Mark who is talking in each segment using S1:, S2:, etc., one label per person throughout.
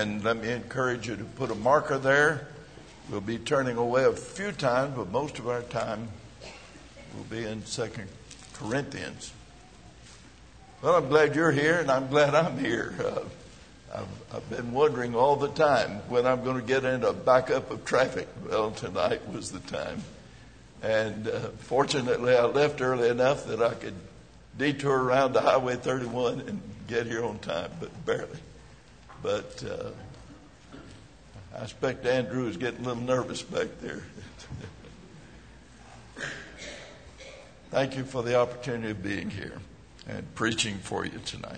S1: And let me encourage you to put a marker there. We'll be turning away a few times, but most of our time will be in 2 Corinthians. Well, I'm glad you're here, and I'm glad I'm here. I've been wondering all the time when I'm going to get into a backup of traffic. Well, tonight was the time. And fortunately, I left early enough that I could detour around to Highway 31 and get here on time, but barely. But I expect Andrew is getting a little nervous back there. Thank you for the opportunity of being here and preaching for you tonight.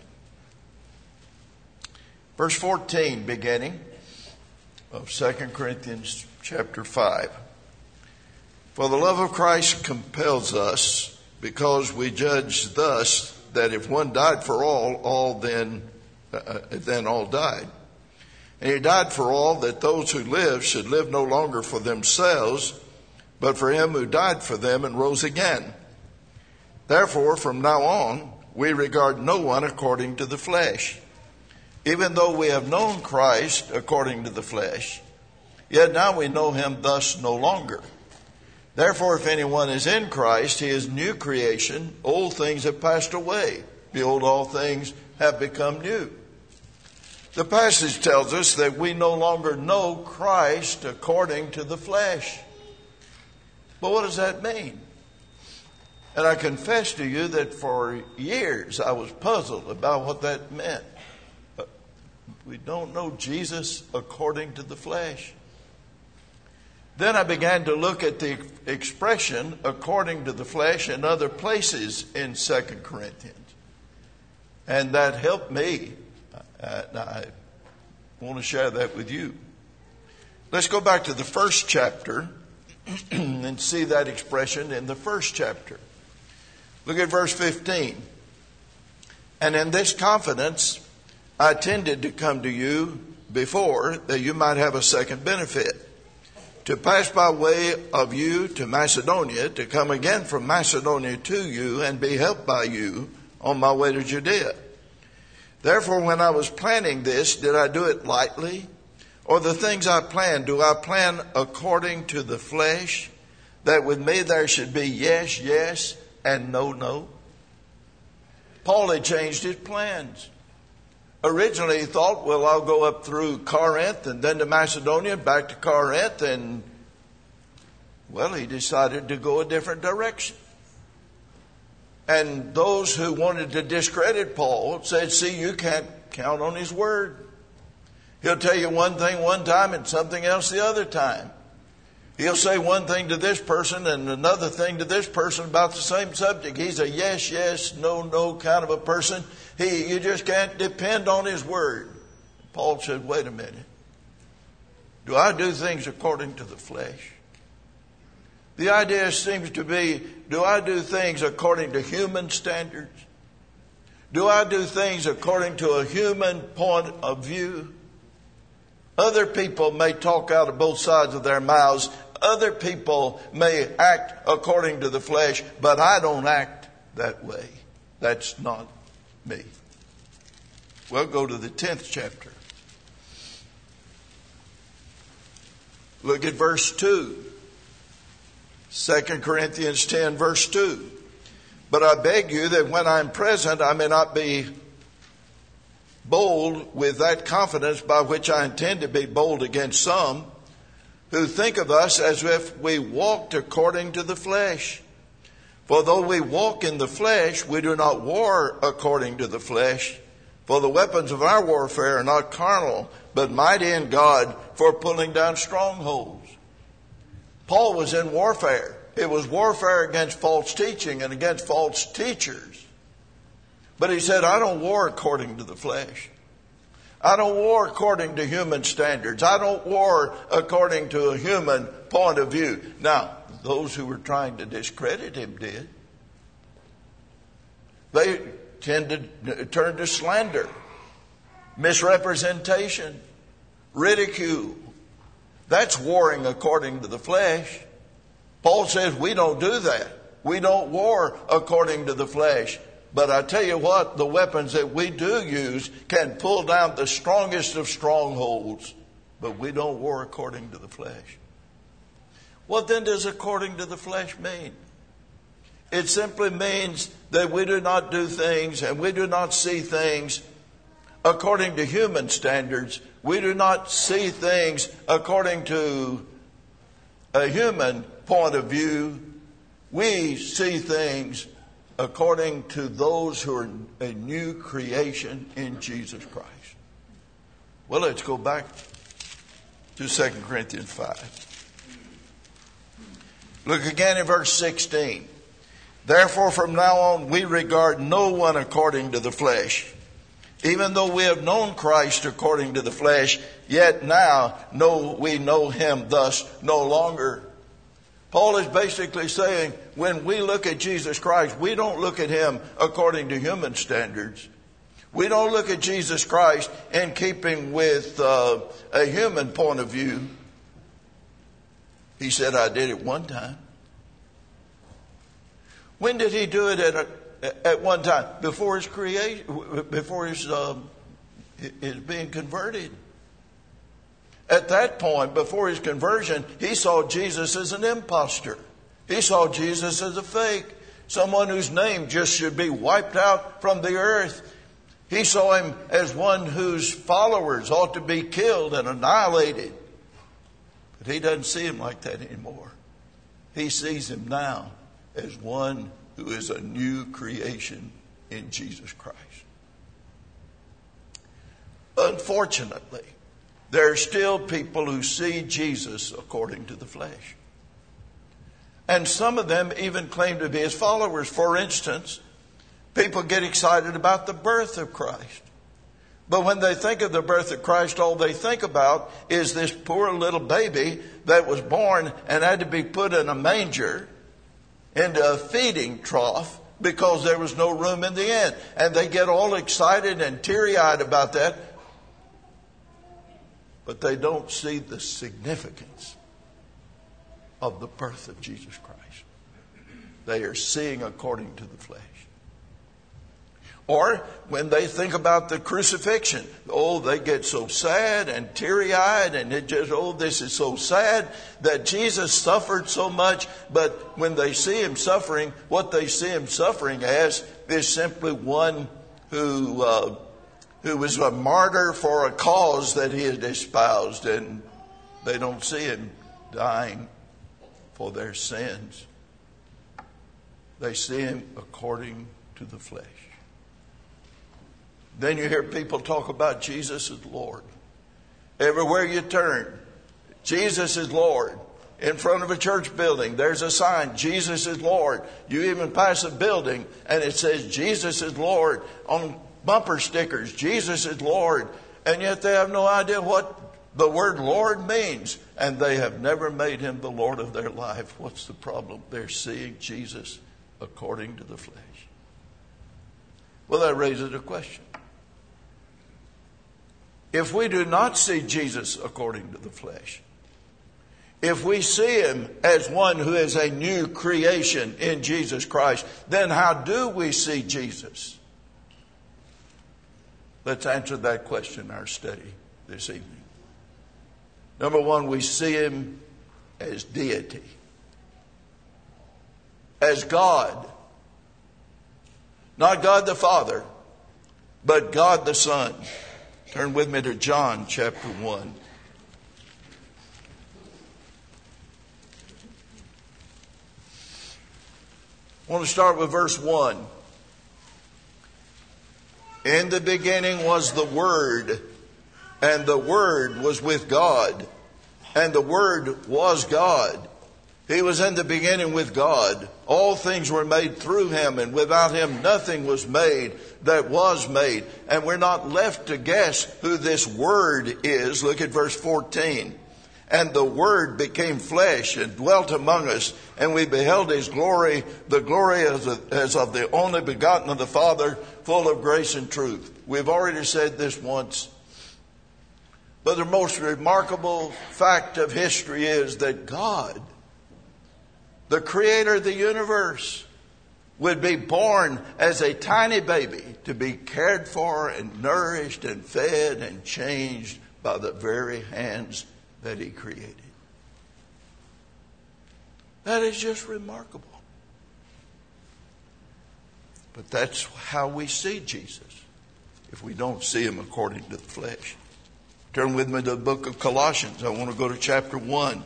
S1: Verse 14, beginning of 2 Corinthians chapter 5. For the love of Christ compels us, because we judge thus, that if one died for all then all died. And he died for all, that those who live should live no longer for themselves, but for him who died for them and rose again. Therefore, from now on, we regard no one according to the flesh. Even though we have known Christ according to the flesh, yet now we know him thus no longer. Therefore, if anyone is in Christ, he is new creation. Old things have passed away. Behold, all things have become new. The passage tells us that we no longer know Christ according to the flesh. But what does that mean? And I confess to you that for years I was puzzled about what that meant. We don't know Jesus according to the flesh. Then I began to look at the expression according to the flesh in other places in 2 Corinthians. And that helped me. I want to share that with you. Let's go back to the first chapter and see that expression in the first chapter. Look at verse 15. And in this confidence, I intended to come to you before, that you might have a second benefit, to pass by way of you to Macedonia, to come again from Macedonia to you, and be helped by you on my way to Judea. Therefore, when I was planning this, did I do it lightly? Or the things I plan, do I plan according to the flesh, that with me there should be yes, yes, and no, no? Paul had changed his plans. Originally he thought, well, I'll go up through Corinth and then to Macedonia, back to Corinth, and well, he decided to go a different direction. And those who wanted to discredit Paul said, see, you can't count on his word. He'll tell you one thing one time and something else the other time. He'll say one thing to this person and another thing to this person about the same subject. He's a yes, yes, no, no kind of a person. You just can't depend on his word. Paul said, wait a minute. Do I do things according to the flesh? The idea seems to be, do I do things according to human standards? Do I do things according to a human point of view? Other people may talk out of both sides of their mouths. Other people may act according to the flesh, but I don't act that way. That's not me. Well, go to the 10th chapter. Look at verse 2. 2 Corinthians 10, verse 2. But I beg you that when I'm present, I may not be bold with that confidence by which I intend to be bold against some who think of us as if we walked according to the flesh. For though we walk in the flesh, we do not war according to the flesh. For the weapons of our warfare are not carnal, but mighty in God for pulling down strongholds. Paul was in warfare. It was warfare against false teaching and against false teachers. But he said, I don't war according to the flesh. I don't war according to human standards. I don't war according to a human point of view. Now, those who were trying to discredit him did. They tended to turn to slander, misrepresentation, ridicule. That's warring according to the flesh. Paul says we don't do that. We don't war according to the flesh. But I tell you what, the weapons that we do use can pull down the strongest of strongholds. But we don't war according to the flesh. What then does according to the flesh mean? It simply means that we do not do things and we do not see things according to human standards. We do not see things according to a human point of view. We see things according to those who are a new creation in Jesus Christ. Well, let's go back to 2 Corinthians 5. Look again at verse 16. Therefore, from now on, we regard no one according to the flesh. Even though we have known Christ according to the flesh, yet now we know him thus no longer. Paul is basically saying, when we look at Jesus Christ, we don't look at him according to human standards. We don't look at Jesus Christ in keeping with a human point of view. He said, I did it one time. When did he do it at one time? Before his creation, before his being converted. At that point, before his conversion, he saw Jesus as an imposter. He saw Jesus as a fake, someone whose name just should be wiped out from the earth. He saw him as one whose followers ought to be killed and annihilated. But he doesn't see him like that anymore. He sees him now as one who is a new creation in Jesus Christ. Unfortunately, there are still people who see Jesus according to the flesh. And some of them even claim to be his followers. For instance, people get excited about the birth of Christ. But when they think of the birth of Christ, all they think about is this poor little baby that was born and had to be put in a manger, into a feeding trough, because there was no room in the inn. And they get all excited and teary-eyed about that. But they don't see the significance of the birth of Jesus Christ. They are seeing according to the flesh. Or when they think about the crucifixion, they get so sad and teary-eyed, and it just, this is so sad that Jesus suffered so much. But when they see him suffering, what they see him suffering as is simply one who was a martyr for a cause that he had espoused, and they don't see him dying for their sins. They see him according to the flesh. Then you hear people talk about Jesus as Lord. Everywhere you turn, Jesus is Lord. In front of a church building, there's a sign, Jesus is Lord. You even pass a building and it says, Jesus is Lord. On bumper stickers, Jesus is Lord. And yet they have no idea what the word Lord means. And they have never made him the Lord of their life. What's the problem? They're seeing Jesus according to the flesh. Well, that raises a question. If we do not see Jesus according to the flesh, if we see him as one who is a new creation in Jesus Christ, then how do we see Jesus? Let's answer that question in our study this evening. Number one, we see him as deity, as God. Not God the Father, but God the Son. Turn with me to John chapter 1. I want to start with verse 1. In the beginning was the Word, and the Word was with God, and the Word was God. He was in the beginning with God. All things were made through him, and without him nothing was made that was made. And we're not left to guess who this Word is. Look at verse 14. And the Word became flesh and dwelt among us, and we beheld his glory, the glory as of the only begotten of the Father, full of grace and truth. We've already said this once. But the most remarkable fact of history is that God, the creator of the universe, would be born as a tiny baby to be cared for and nourished and fed and changed by the very hands that He created. That is just remarkable. But that's how we see Jesus if we don't see Him according to the flesh. Turn with me to the book of Colossians. I want to go to chapter 1.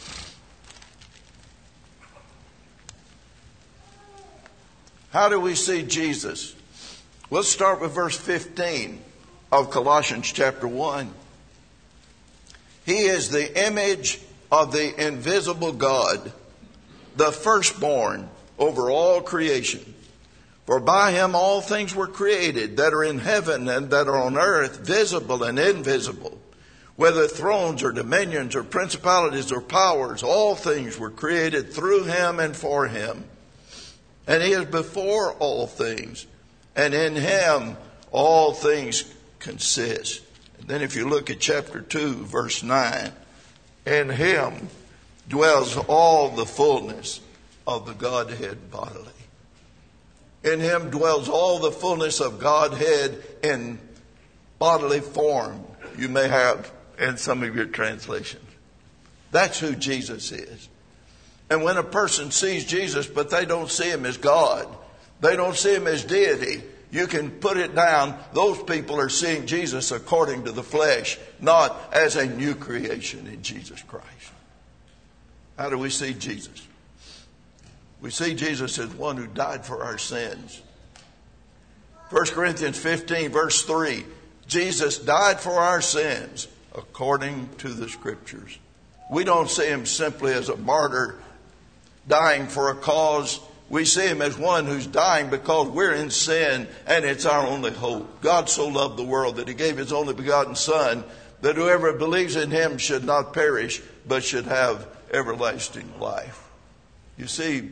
S1: How do we see Jesus? Let's start with verse 15 of Colossians chapter 1. He is the image of the invisible God, the firstborn over all creation. For by Him all things were created that are in heaven and that are on earth, visible and invisible. Whether thrones or dominions or principalities or powers, all things were created through Him and for Him. And He is before all things, and in Him all things consist. And then if you look at chapter 2, verse 9, in Him dwells all the fullness of the Godhead bodily. In Him dwells all the fullness of Godhead in bodily form, you may have in some of your translations. That's who Jesus is. And when a person sees Jesus, but they don't see Him as God, they don't see Him as deity, you can put it down. Those people are seeing Jesus according to the flesh, not as a new creation in Jesus Christ. How do we see Jesus? We see Jesus as one who died for our sins. 1 Corinthians 15, verse 3. Jesus died for our sins according to the Scriptures. We don't see Him simply as a martyr dying for a cause. We see Him as one who's dying because we're in sin and it's our only hope. God so loved the world that He gave His only begotten Son, that whoever believes in Him should not perish but should have everlasting life. You see,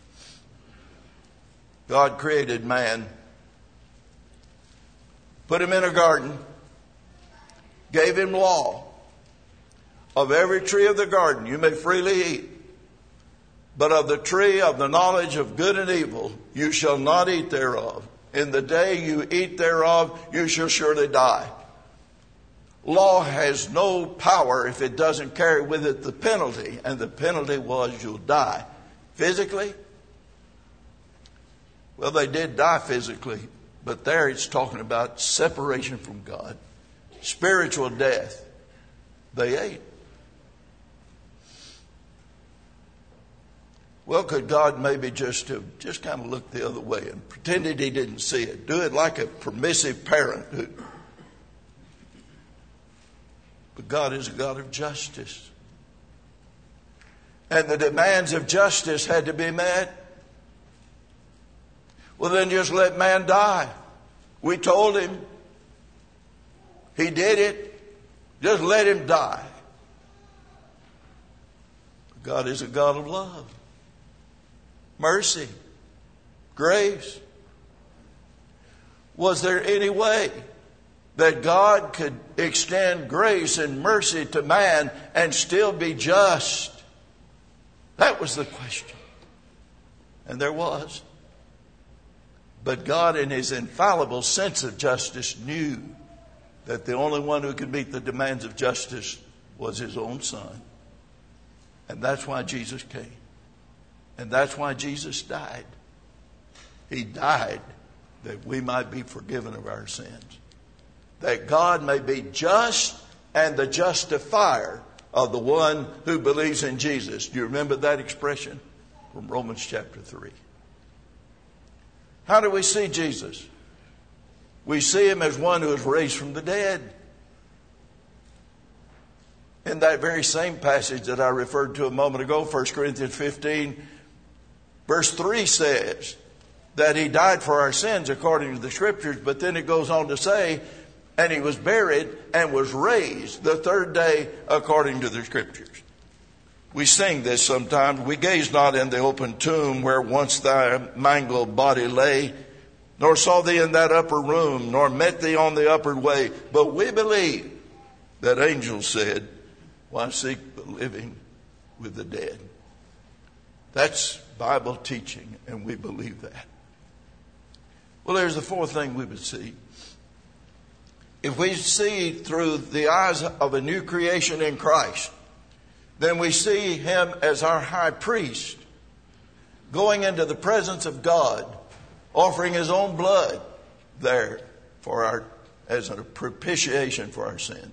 S1: God created man, put him in a garden, gave him law. Of every tree of the garden you may freely eat, but of the tree of the knowledge of good and evil you shall not eat thereof. In the day you eat thereof you shall surely die. Law has no power if it doesn't carry with it the penalty, and the penalty was you'll die. Physically? Well, they did die physically, but there it's talking about separation from God. Spiritual death. They ate. Well, could God maybe just kind of look the other way and pretended He didn't see it? Do it like a permissive parent. But God is a God of justice. And the demands of justice had to be met. Well, then just let man die. We told him. He did it. Just let him die. God is a God of love, mercy, grace. Was there any way that God could extend grace and mercy to man and still be just? That was the question. And there was. But God, in His infallible sense of justice, knew that the only one who could meet the demands of justice was His own Son. And that's why Jesus came. And that's why Jesus died. He died that we might be forgiven of our sins. That God may be just and the justifier of the one who believes in Jesus. Do you remember that expression from Romans chapter 3? How do we see Jesus? We see Him as one who is raised from the dead. In that very same passage that I referred to a moment ago, 1 Corinthians 15, verse 3 says that He died for our sins according to the Scriptures, but then it goes on to say, and He was buried and was raised the third day according to the Scriptures. We sing this sometimes. We gaze not in the open tomb where once thy mangled body lay, nor saw thee in that upper room, nor met thee on the upward way. But we believe that angels said, why seek the living with the dead? That's Bible teaching, and we believe that. Well, there's the fourth thing we would see. If we see through the eyes of a new creation in Christ, then we see him as our high priest, going into the presence of God, offering his own blood there as a propitiation for our sins.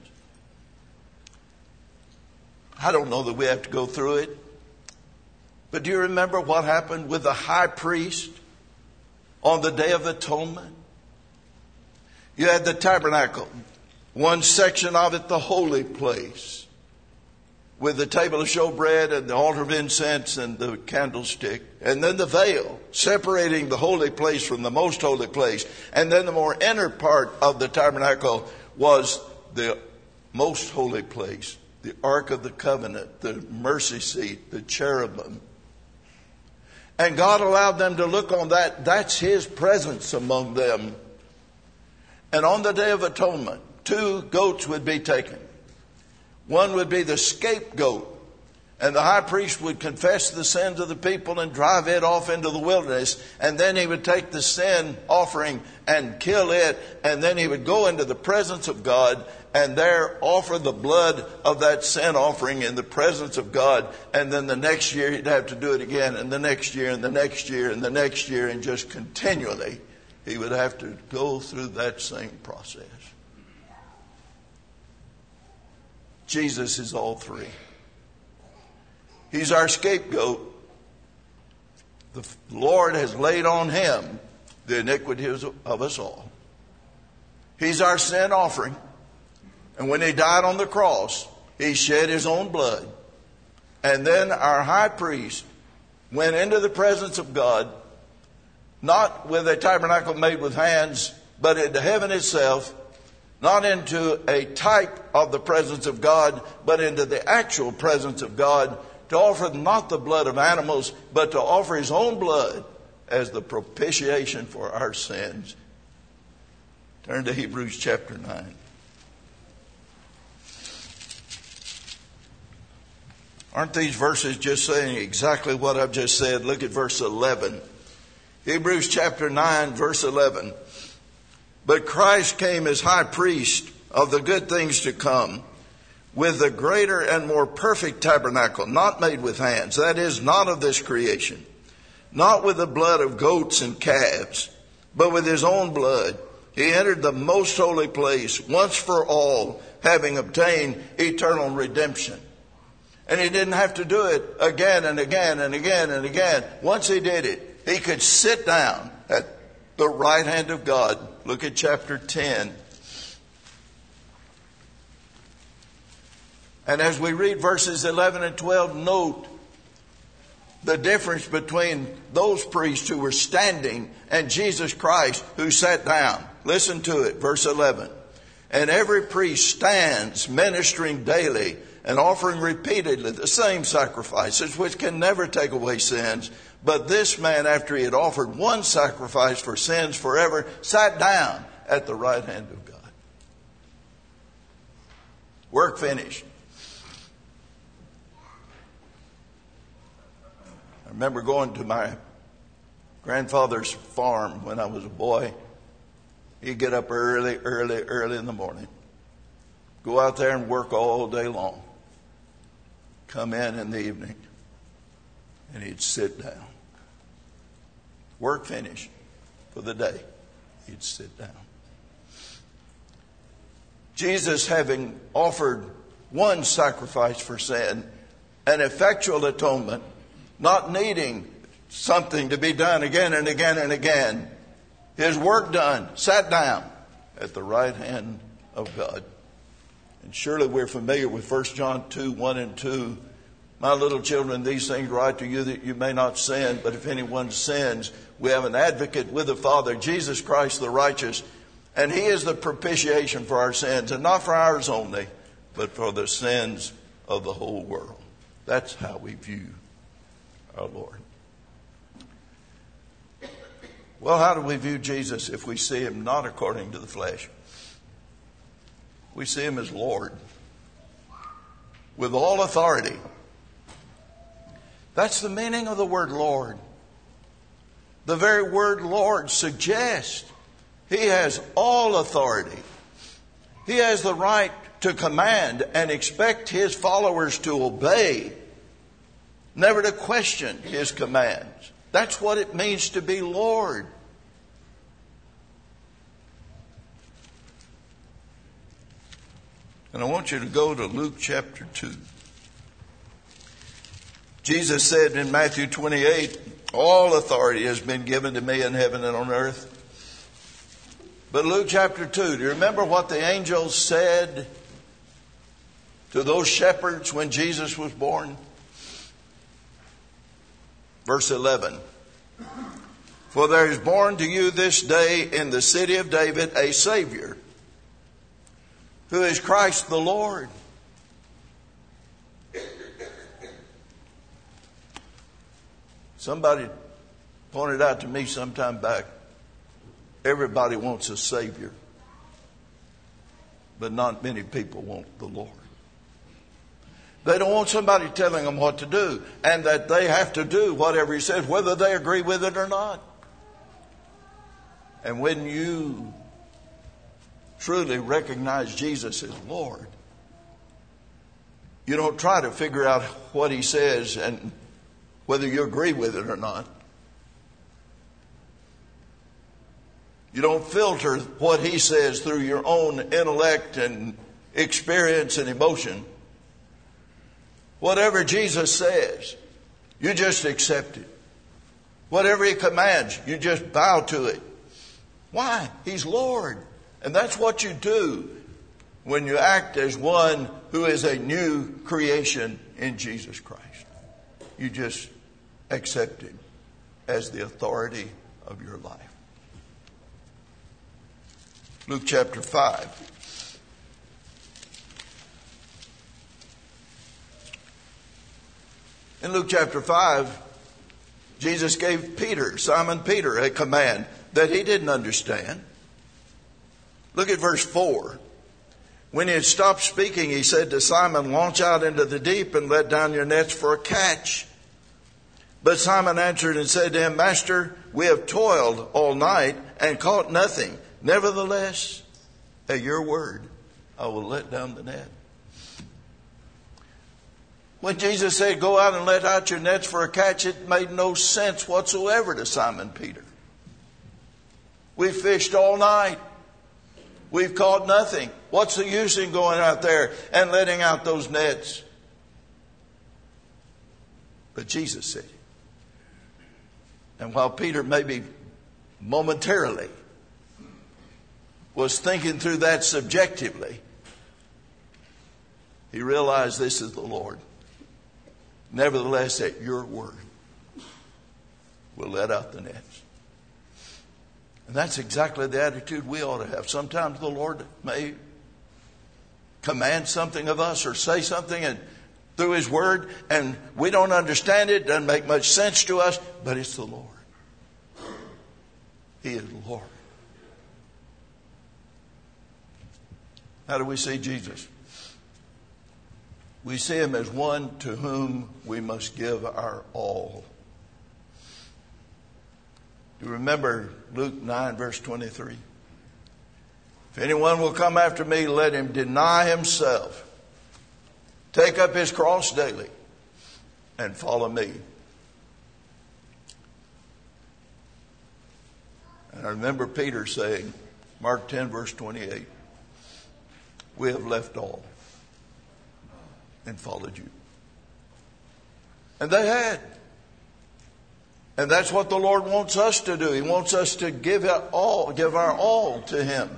S1: I don't know that we have to go through it, but do you remember what happened with the high priest on the Day of Atonement? You had the tabernacle, one section of it, the holy place, with the table of showbread and the altar of incense and the candlestick, and then the veil separating the holy place from the most holy place. And then the more inner part of the tabernacle was the most holy place, the Ark of the Covenant, the mercy seat, the cherubim. And God allowed them to look on that. That's his presence among them. And on the Day of Atonement, 2 goats would be taken. One would be the scapegoat, and the high priest would confess the sins of the people and drive it off into the wilderness. And then he would take the sin offering and kill it. And then he would go into the presence of God and there offer the blood of that sin offering in the presence of God. And then the next year he'd have to do it again, and the next year, and the next year, and the next year, and just continually he would have to go through that same process. Jesus is all three. He's our scapegoat. The Lord has laid on him the iniquities of us all. He's our sin offering. And when he died on the cross, he shed his own blood. And then our high priest went into the presence of God, not with a tabernacle made with hands, but into heaven itself, not into a type of the presence of God, but into the actual presence of God, to offer not the blood of animals, but to offer his own blood as the propitiation for our sins. Turn to Hebrews chapter 9. Aren't these verses just saying exactly what I've just said? Look at verse 11. Hebrews chapter 9, verse 11. But Christ came as high priest of the good things to come, with the greater and more perfect tabernacle, not made with hands, that is, not of this creation, not with the blood of goats and calves, but with his own blood. He entered the most holy place once for all, having obtained eternal redemption. And he didn't have to do it again and again and again and again. Once he did it, he could sit down at the right hand of God. Look at chapter 10. And as we read verses 11 and 12, note the difference between those priests who were standing and Jesus Christ who sat down. Listen to it, verse 11. And every priest stands ministering daily and offering repeatedly the same sacrifices, which can never take away sins. But this man, after he had offered one sacrifice for sins forever, sat down at the right hand of God. Work finished. I remember going to my grandfather's farm when I was a boy. He'd get up early in the morning. Go out there and work all day long. Come in the evening. And he'd sit down. Work finished for the day. He'd sit down. Jesus, having offered one sacrifice for sin, an effectual atonement, not needing something to be done again and again and again, his work done, sat down at the right hand of God. And surely we're familiar with 1 John 2, 1 and 2. My little children, these things write to you that you may not sin, but if anyone sins, we have an advocate with the Father, Jesus Christ the righteous, and he is the propitiation for our sins, and not for ours only, but for the sins of the whole world. That's how we view our Lord. Well, how do we view Jesus if we see him not according to the flesh? We see him as Lord, with all authority. That's the meaning of the word Lord. The very word Lord suggests He has all authority. He has the right to command and expect His followers to obey, never to question His commands. That's what it means to be Lord. And I want you to go to Luke chapter 2. Jesus said in Matthew 28, all authority has been given to me in heaven and on earth. But Luke chapter 2, do you remember what the angels said to those shepherds when Jesus was born? Verse 11. For there is born to you this day in the city of David a Savior, who is Christ the Lord. Somebody pointed out to me some time back, everybody wants a Savior, but not many people want the Lord. They don't want somebody telling them what to do, and that they have to do whatever He says, whether they agree with it or not. And when you truly recognize Jesus as Lord, you don't try to figure out what He says and whether you agree with it or not. You don't filter what He says through your own intellect and experience and emotion. Whatever Jesus says, you just accept it. Whatever He commands, you just bow to it. Why? He's Lord. And that's what you do when you act as one who is a new creation in Jesus Christ. You just accept Him as the authority of your life. Luke chapter 5. In Luke chapter 5, Jesus gave Simon Peter, a command that he didn't understand. Look at verse 4. When He had stopped speaking, He said to Simon, launch out into the deep and let down your nets for a catch. But Simon answered and said to Him, Master, we have toiled all night and caught nothing. Nevertheless, at your word, I will let down the net. When Jesus said, go out and let out your nets for a catch, it made no sense whatsoever to Simon Peter. We fished all night. We've caught nothing. What's the use in going out there and letting out those nets? But Jesus said it. And while Peter maybe momentarily was thinking through that subjectively, he realized this is the Lord. Nevertheless, at your word, we'll let out the nets. And that's exactly the attitude we ought to have. Sometimes the Lord may command something of us or say something and through His word, and we don't understand it, doesn't make much sense to us, but it's the Lord. He is Lord. How do we see Jesus? We see Him as one to whom we must give our all. Do you remember Luke 9 verse 23? If anyone will come after me, let him deny himself, take up his cross daily, and follow me. And I remember Peter saying, Mark 10 verse 28, we have left all and followed you. And they had. And that's what the Lord wants us to do. He wants us to give our all to Him.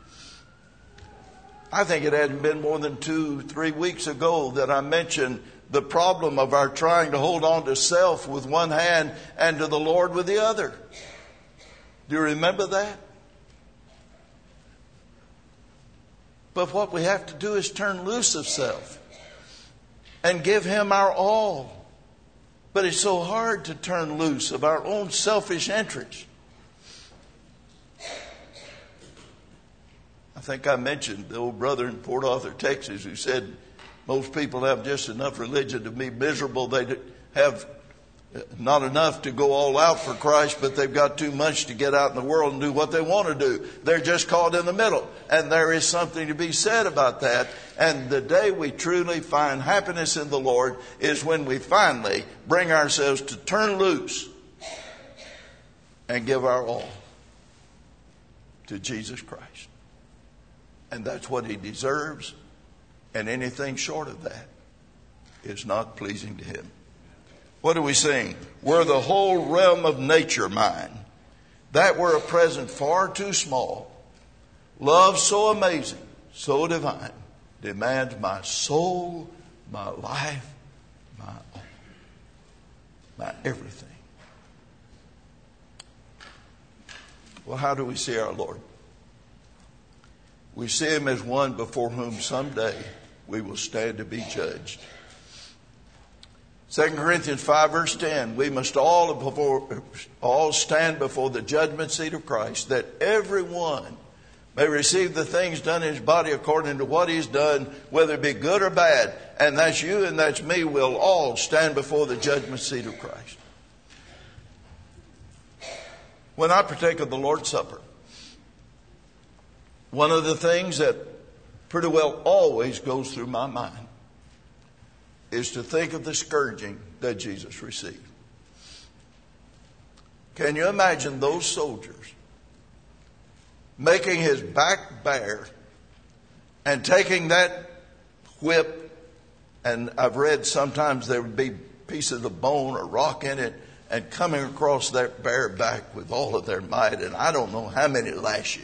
S1: I think it hadn't been more than 2-3 weeks ago that I mentioned the problem of our trying to hold on to self with one hand and to the Lord with the other. Do you remember that? But what we have to do is turn loose of self and give Him our all. But it's so hard to turn loose of our own selfish interests. I think I mentioned the old brother in Port Arthur, Texas, who said most people have just enough religion to be miserable. They have not enough to go all out for Christ, but they've got too much to get out in the world and do what they want to do. They're just caught in the middle. And there is something to be said about that. And the day we truly find happiness in the Lord is when we finally bring ourselves to turn loose and give our all to Jesus Christ. And that's what He deserves. And anything short of that is not pleasing to Him. What do we sing? Were the whole realm of nature mine, that were a present far too small. Love so amazing, so divine, demands my soul, my life, my all, my everything. Well, how do we see our Lord? We see Him as one before whom someday we will stand to be judged. 2 Corinthians 5 verse 10, we must all stand before the judgment seat of Christ, that everyone may receive the things done in his body according to what he's done, whether it be good or bad. And that's you and that's me. We'll all stand before the judgment seat of Christ. When I partake of the Lord's Supper, one of the things that pretty well always goes through my mind is to think of the scourging that Jesus received. Can you imagine those soldiers making His back bare and taking that whip, and I've read sometimes there would be pieces of bone or rock in it, and coming across that bare back with all of their might, and I don't know how many lashes.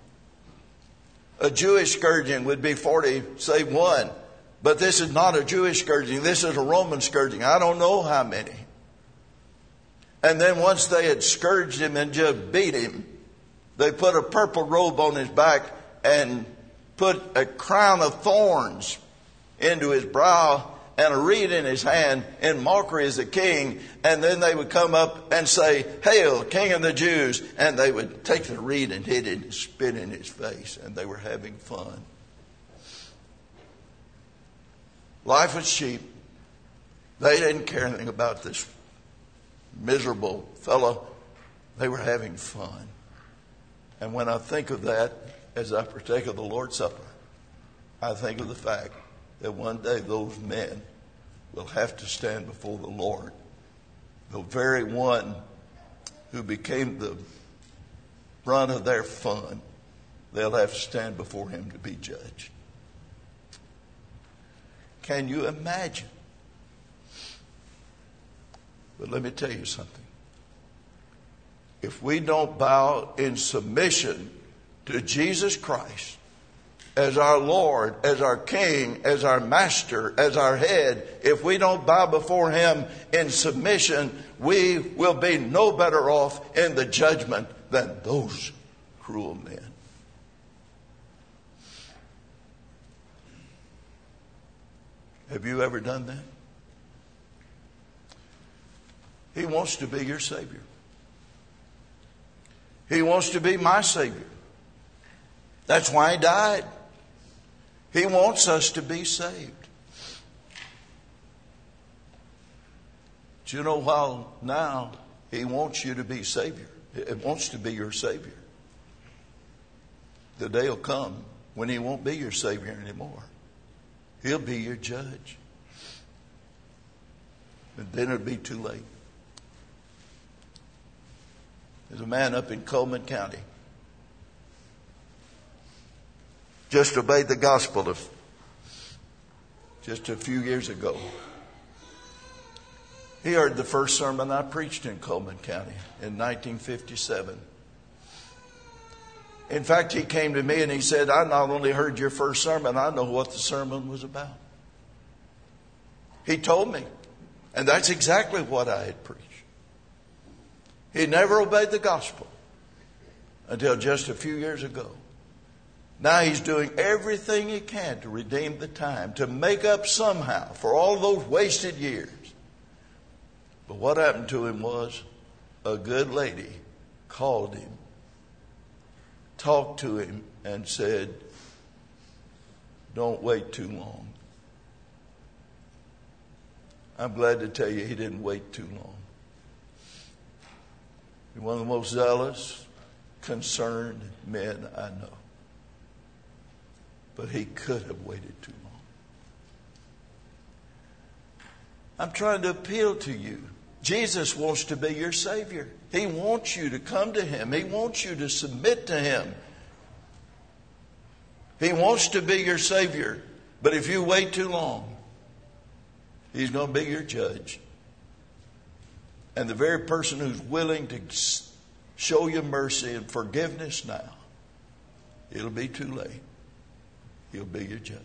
S1: A Jewish scourging would be 40 save one. But this is not a Jewish scourging. This is a Roman scourging. I don't know how many. And then once they had scourged Him and just beat Him, they put a purple robe on His back and put a crown of thorns into His brow and a reed in His hand in mockery as a king. And then they would come up and say, "Hail, King of the Jews." And they would take the reed and hit it and spit in His face. And they were having fun. Life was cheap. They didn't care anything about this miserable fellow. They were having fun. And when I think of that, as I partake of the Lord's Supper, I think of the fact that one day those men will have to stand before the Lord. The very one who became the brunt of their fun, they'll have to stand before Him to be judged. Can you imagine? But let me tell you something. If we don't bow in submission to Jesus Christ as our Lord, as our King, as our Master, as our Head, if we don't bow before Him in submission, we will be no better off in the judgment than those cruel men. Have you ever done that? He wants to be your Savior. He wants to be my Savior. That's why He died. He wants us to be saved. But you know, while now He wants you to be Savior, He wants to be your Savior, the day will come when He won't be your Savior anymore. He'll be your judge. And then it'll be too late. There's a man up in Coleman County. Just obeyed the gospel of just a few years ago. He heard the first sermon I preached in Coleman County in 1957. In fact, he came to me and he said, "I not only heard your first sermon, I know what the sermon was about." He told me. And that's exactly what I had preached. He never obeyed the gospel until just a few years ago. Now he's doing everything he can to redeem the time, to make up somehow for all those wasted years. But what happened to him was a good lady called him, talked to him, and said, "Don't wait too long." I'm glad to tell you he didn't wait too long. He's one of the most zealous, concerned men I know. But he could have waited too long. I'm trying to appeal to you. Jesus wants to be your Savior. He wants you to come to Him. He wants you to submit to Him. He wants to be your Savior. But if you wait too long, He's going to be your judge. And the very person who's willing to show you mercy and forgiveness now, it'll be too late. He'll be your judge.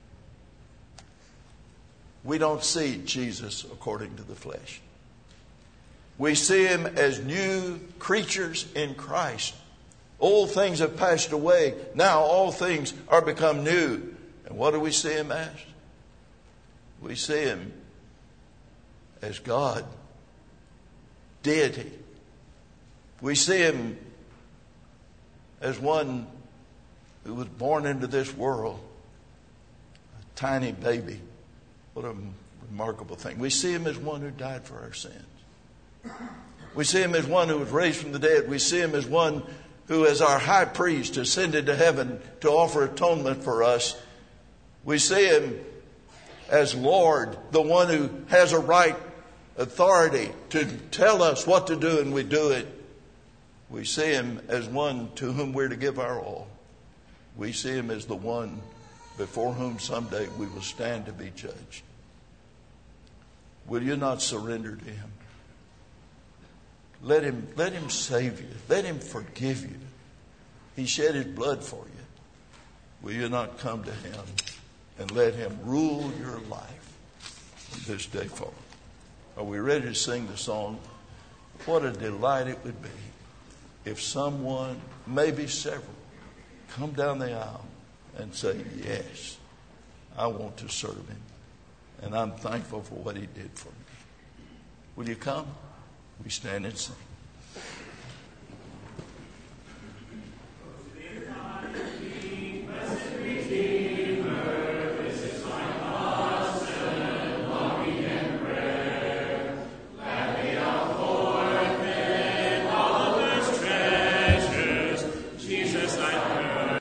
S1: We don't see Jesus according to the flesh. We see Him as new creatures in Christ. Old things have passed away. Now all things are become new. And what do we see Him as? We see Him as God, deity. We see Him as one who was born into this world, a tiny baby. What a remarkable thing. We see Him as one who died for our sins. We see Him as one who was raised from the dead. We see Him as one who, as our high priest, ascended to heaven to offer atonement for us. We see Him as Lord, the one who has a right authority to tell us what to do, and we do it. We see Him as one to whom we're to give our all. We see Him as the one before whom someday we will stand to be judged. Will you not surrender to Him? Let him save you. Let Him forgive you. He shed His blood for you. Will you not come to Him and let Him rule your life from this day forward? Are we ready to sing the song? What a delight it would be if someone, maybe several, come down the aisle and say, yes, I want to serve Him. And I'm thankful for what He did for me. Will you come? We stand and sing.